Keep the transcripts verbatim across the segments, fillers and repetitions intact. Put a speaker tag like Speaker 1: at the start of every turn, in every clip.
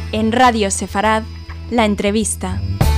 Speaker 1: En Radio Sefarad, la entrevista.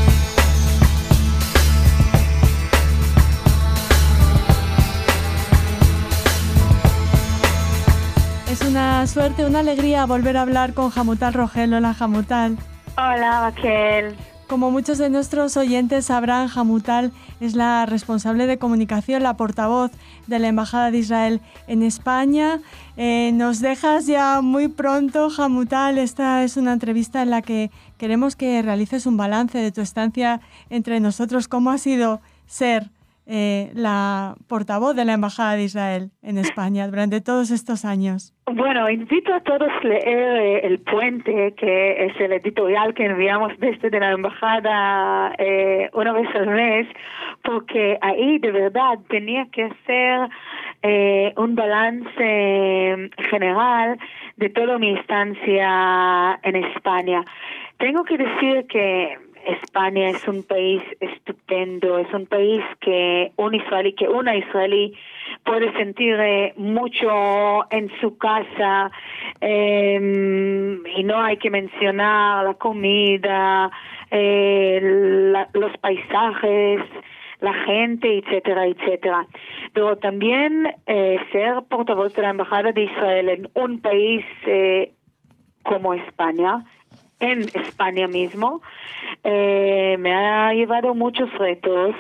Speaker 2: Es una suerte, una alegría volver a hablar con Hamutal Rogel. Hola, Hamutal.
Speaker 3: Hola, Raquel.
Speaker 2: Como muchos de nuestros oyentes sabrán, Hamutal es la responsable de comunicación, la portavoz de la Embajada de Israel en España. Eh, nos dejas ya muy pronto, Hamutal. Esta es una entrevista en la que queremos que realices un balance de tu estancia entre nosotros. ¿Cómo ha sido ser eh, la portavoz de la Embajada de Israel en España durante todos estos años?
Speaker 3: Bueno, invito a todos a leer eh, El Puente, que es el editorial que enviamos desde la embajada eh, una vez al mes, porque ahí de verdad tenía que hacer eh, un balance general de toda mi estancia en España. Tengo que decir que España es un país estupendo, es un país que un israelí, que una israelí puede sentir eh, mucho en su casa, eh, y no hay que mencionar la comida, eh, la, los paisajes, la gente, etcétera, etcétera. Pero también eh, ser portavoz de la Embajada de Israel en un país eh, como España, en España mismo, eh, me ha llevado muchos retos.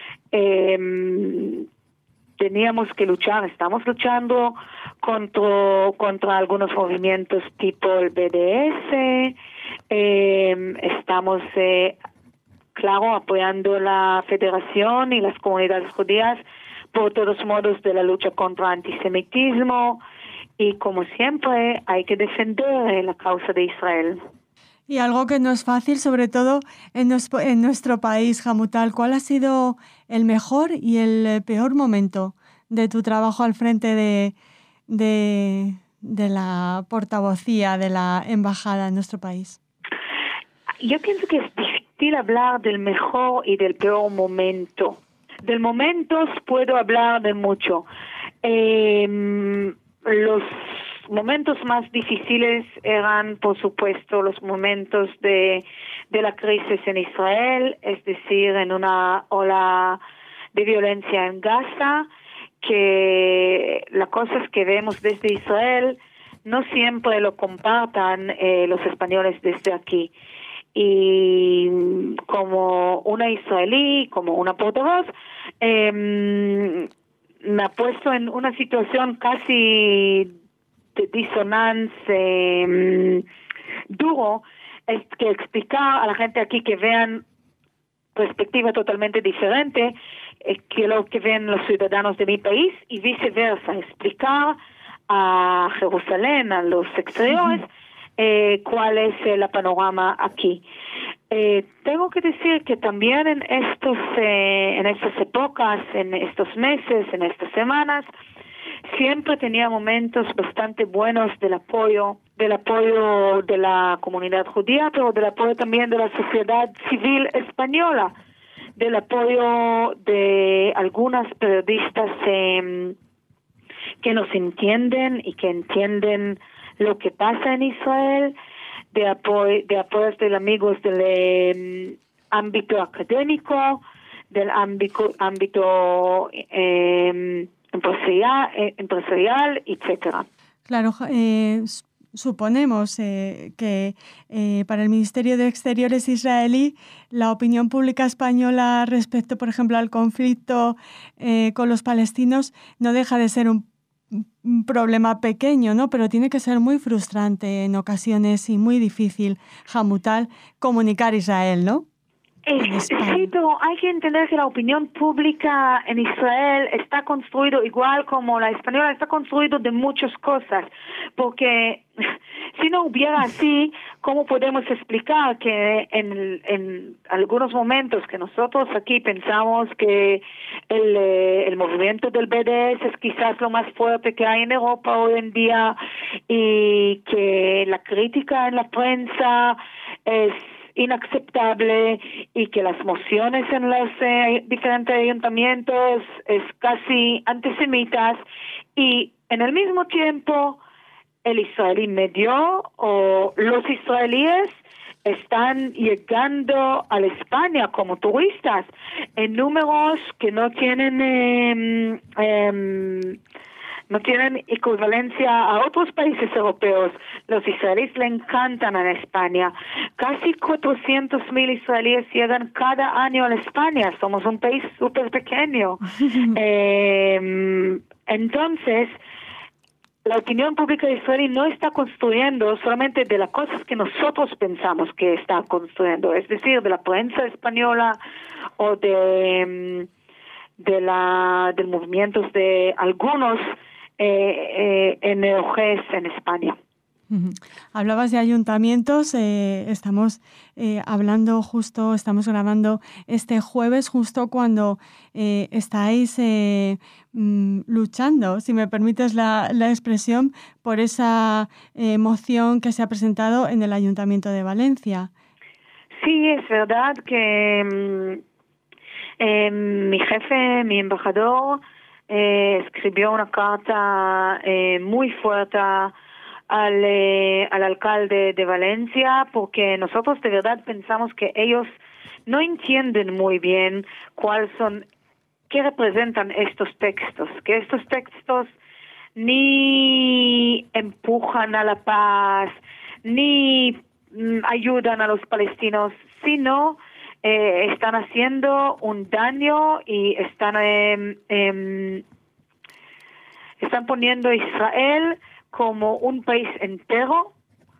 Speaker 3: Eh, teníamos que luchar, estamos luchando contra, contra algunos movimientos tipo el B D S, eh, estamos, eh, claro, apoyando la Federación y las comunidades judías por todos modos de la lucha contra el antisemitismo, y como siempre hay que defender la causa de Israel.
Speaker 2: Y algo que no es fácil, sobre todo en, nos, en nuestro país, Hamutal. ¿Cuál ha sido el mejor y el peor momento de tu trabajo al frente de, de, de la portavocía de la embajada en nuestro país?
Speaker 3: Yo pienso que es difícil hablar del mejor y del peor momento. Del momentos puedo hablar de mucho. Eh, los momentos más difíciles eran, por supuesto, los momentos de, de la crisis en Israel, es decir, en una ola de violencia en Gaza, que las cosas que vemos desde Israel no siempre lo compartan eh, los españoles desde aquí. Y como una israelí, como una portavoz, eh, me ha puesto en una situación casi de disonancia eh, duro, es que explicar a la gente aquí que vean perspectiva totalmente diferente eh, que lo que ven los ciudadanos de mi país, y viceversa, explicar a Jerusalén, a los exteriores, uh-huh. eh, cuál es el panorama aquí. Eh, tengo que decir que también en estos eh, en estas épocas, en estos meses, en estas semanas, siempre tenía momentos bastante buenos del apoyo, del apoyo de la comunidad judía, pero del apoyo también de la sociedad civil española, del apoyo de algunas periodistas eh, que nos entienden y que entienden lo que pasa en Israel, de apoyo, de apoyos de amigos del eh, ámbito académico, del ámbito, ámbito eh, empresarial, eh, empresarial, etcétera.
Speaker 2: Claro, eh, suponemos eh, que eh, para el Ministerio de Exteriores israelí la opinión pública española respecto, por ejemplo, al conflicto eh, con los palestinos no deja de ser un, un problema pequeño, ¿no? Pero tiene que ser muy frustrante en ocasiones y muy difícil, Hamutal, comunicar Israel, ¿no?
Speaker 3: Es, sí, pero hay que entender que la opinión pública en Israel está construido igual como la española, está construido de muchas cosas, porque si no hubiera así, ¿cómo podemos explicar que en, en algunos momentos que nosotros aquí pensamos que el, el movimiento del B D S es quizás lo más fuerte que hay en Europa hoy en día, y que la crítica en la prensa es inaceptable, y que las mociones en los eh, diferentes ayuntamientos es casi antisemitas, y en el mismo tiempo el israelí medio o los israelíes están llegando a España como turistas en números que no tienen eh, eh, no tienen equivalencia a otros países europeos. Los israelíes le encantan a España. Casi cuatrocientos mil israelíes llegan cada año a España. Somos un país súper pequeño. eh, entonces, la opinión pública israelí no está construyendo solamente de las cosas que nosotros pensamos que está construyendo, es decir, de la prensa española o de, de la de movimientos de algunos eh, eh, N O Ges en España.
Speaker 2: Uh-huh. Hablabas de ayuntamientos, eh, estamos eh, hablando justo, estamos grabando este jueves justo cuando eh, estáis eh, mm, luchando, si me permites la, la expresión, por esa eh, moción que se ha presentado en el Ayuntamiento de Valencia.
Speaker 3: Sí, es verdad que eh, mi jefe, mi embajador, eh, escribió una carta eh, muy fuerte Al, eh, al alcalde de Valencia, porque nosotros de verdad pensamos que ellos no entienden muy bien cuáles son, qué representan estos textos, que estos textos ni empujan a la paz, ni mm, ayudan a los palestinos, sino eh, están haciendo un daño y están, eh, eh, están poniendo a Israel como un país entero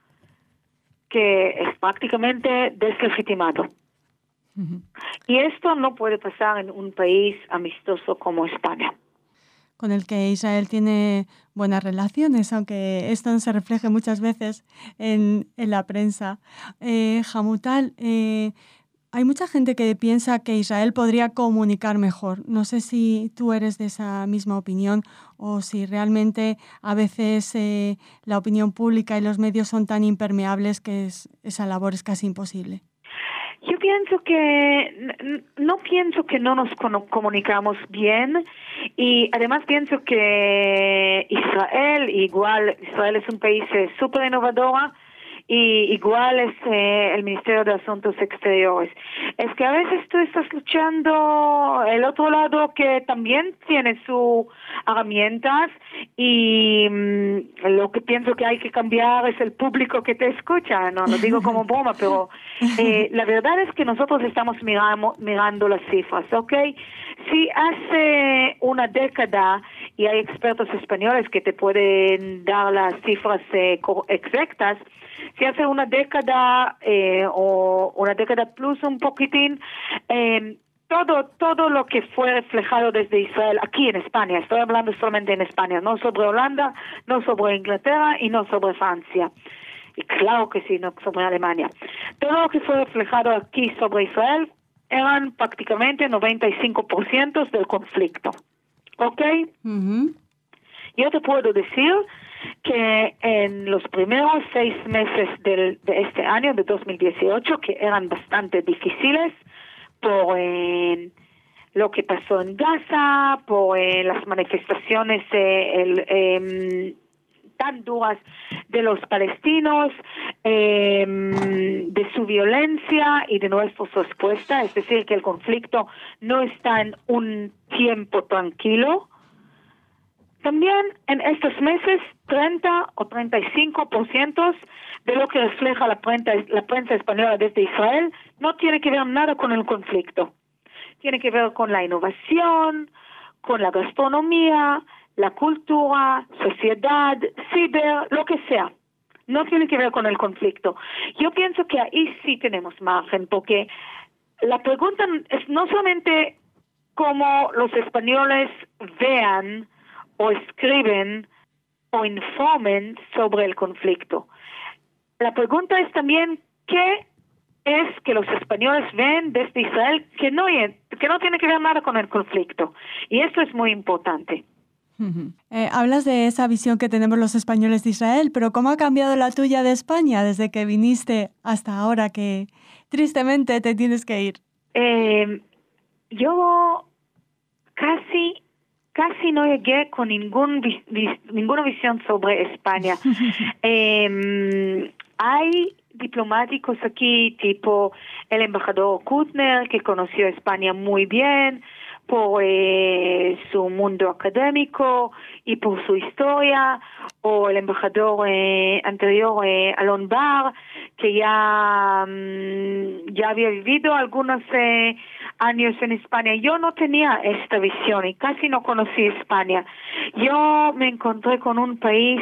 Speaker 3: que es prácticamente deslegitimado. Uh-huh. Y esto no puede pasar en un país amistoso como España.
Speaker 2: Con el que Israel tiene buenas relaciones, aunque esto no se refleje muchas veces en, en la prensa. Eh, Hamutal, eh, hay mucha gente que piensa que Israel podría comunicar mejor. No sé si tú eres de esa misma opinión o si realmente a veces eh, la opinión pública y los medios son tan impermeables que es, esa labor es casi imposible.
Speaker 3: Yo pienso que, no pienso que no nos comunicamos bien y además pienso que Israel, igual, Israel es un país súper innovador, y igual es eh, el Ministerio de Asuntos Exteriores. Es que a veces tú estás luchando el otro lado que también tiene sus herramientas y mmm, lo que pienso que hay que cambiar es el público que te escucha. No lo digo como broma, pero eh, la verdad es que nosotros estamos mirando, mirando las cifras, ¿ok? Si hace una década, y hay expertos españoles que te pueden dar las cifras eh, exactas, si hace una década eh, o una década plus un poquitín, eh, todo todo lo que fue reflejado desde Israel aquí en España, estoy hablando solamente en España, no sobre Holanda, no sobre Inglaterra y no sobre Francia. Y claro que sí, no sobre Alemania. Todo lo que fue reflejado aquí sobre Israel eran prácticamente noventa y cinco por ciento del conflicto. ¿Ok? Uh-huh. Yo te puedo decir que en los primeros seis meses del, de este año, de dos mil dieciocho, que eran bastante difíciles por eh, lo que pasó en Gaza, por eh, las manifestaciones eh, el, eh, tan duras de los palestinos, eh, de su violencia y de nuestra respuesta, es decir, que el conflicto no está en un tiempo tranquilo. También en estos meses, treinta o treinta y cinco por ciento de lo que refleja la prensa, la prensa española desde Israel no tiene que ver nada con el conflicto. Tiene que ver con la innovación, con la gastronomía, la cultura, sociedad, ciber, lo que sea. No tiene que ver con el conflicto. Yo pienso que ahí sí tenemos margen, porque la pregunta es no solamente cómo los españoles vean o escriben o informen sobre el conflicto. La pregunta es también qué es que los españoles ven desde Israel que no, que no tiene que ver nada con el conflicto. Y esto es muy importante.
Speaker 2: Uh-huh. Eh, hablas de esa visión que tenemos los españoles de Israel, pero ¿cómo ha cambiado la tuya de España desde que viniste hasta ahora que tristemente te tienes que ir?
Speaker 3: Eh, yo casi... casi no llegué con ningún, vis, vis, ninguna visión sobre España. eh, hay diplomáticos aquí, tipo el embajador Kuttner, que conoció España muy bien por eh, su mundo académico y por su historia, o el embajador eh, anterior, eh, Alon Bar, que ya, um, ya había vivido algunos eh, años en España. Yo no tenía esta visión y casi no conocí España. Yo me encontré con un país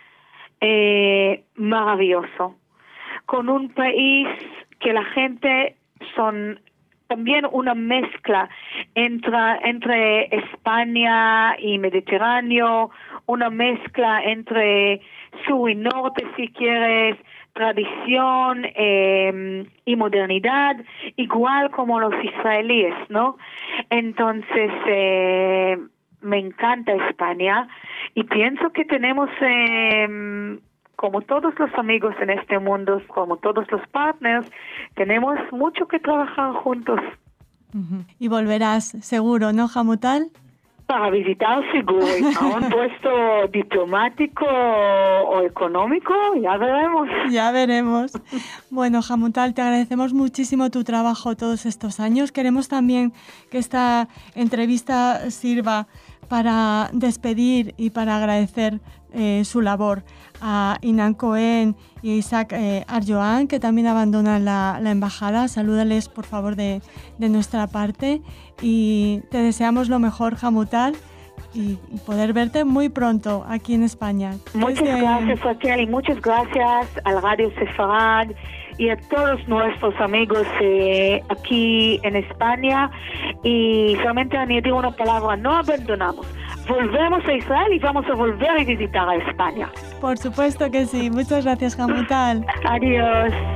Speaker 3: eh, maravilloso, con un país que la gente son también una mezcla entre, entre España y Mediterráneo, una mezcla entre sur y norte, si quieres, tradición eh, y modernidad, igual como los israelíes, ¿no? Entonces, eh, me encanta España y pienso que tenemos... Eh, como todos los amigos en este mundo, como todos los partners, tenemos mucho que trabajar juntos.
Speaker 2: Uh-huh. Y volverás seguro, ¿no, Hamutal?
Speaker 3: Para visitar seguro, a un puesto diplomático o económico, ya veremos.
Speaker 2: Ya veremos. Bueno, Hamutal, te agradecemos muchísimo tu trabajo todos estos años. Queremos también que esta entrevista sirva para despedir y para agradecer eh, su labor a Inan Cohen y a Isaac eh, Arjoan, que también abandonan la, la embajada. Salúdales, por favor, de, de nuestra parte y te deseamos lo mejor, Hamutal, y, y poder verte muy pronto aquí en España.
Speaker 3: Muchas Desde... gracias, Raquel, y muchas gracias al Radio Sefarad y a todos nuestros amigos eh, aquí en España. Y solamente añadir una palabra: no abandonamos. Volvemos a Israel y vamos a volver a visitar a España.
Speaker 2: Por supuesto que sí. Muchas gracias, Hamutal.
Speaker 3: Adiós.